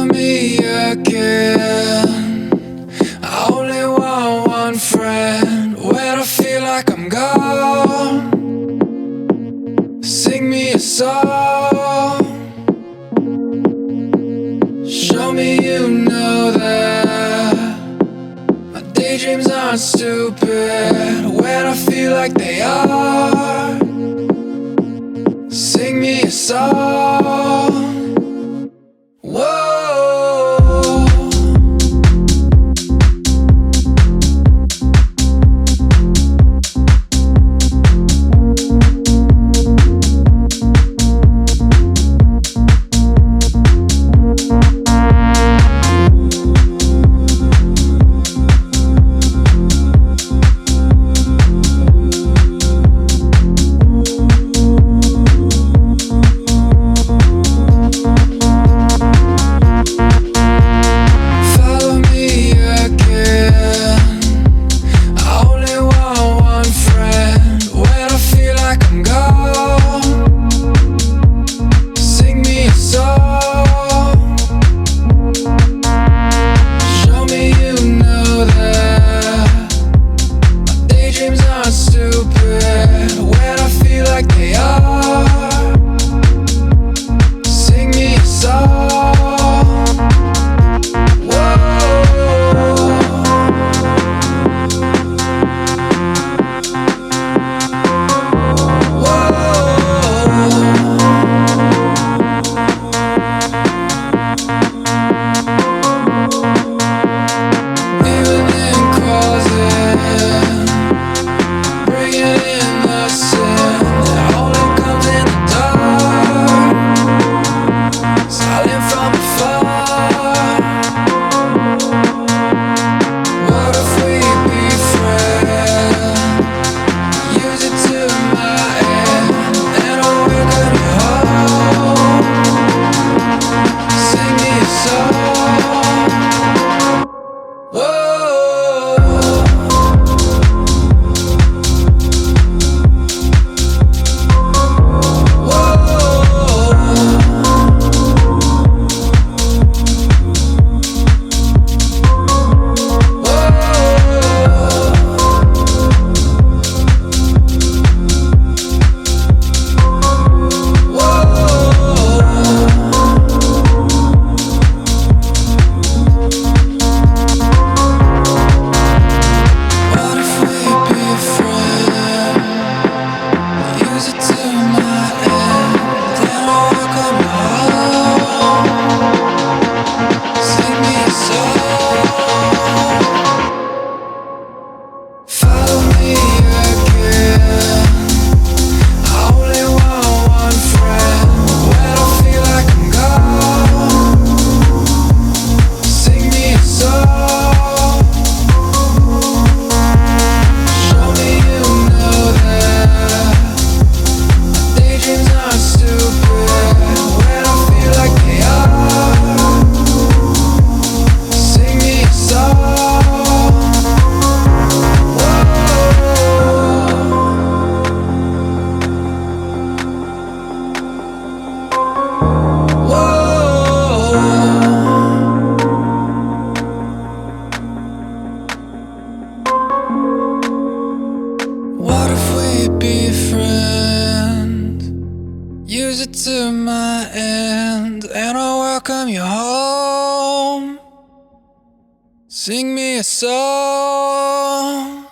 me again. I only want one friend when I feel like I'm gone. Sing me a song. Show me you know that my daydreams aren't stupid when I feel like they are. Sing me a song. Whoa. What if we be friends? Use it to my end, and I'll welcome you home. Sing me a song.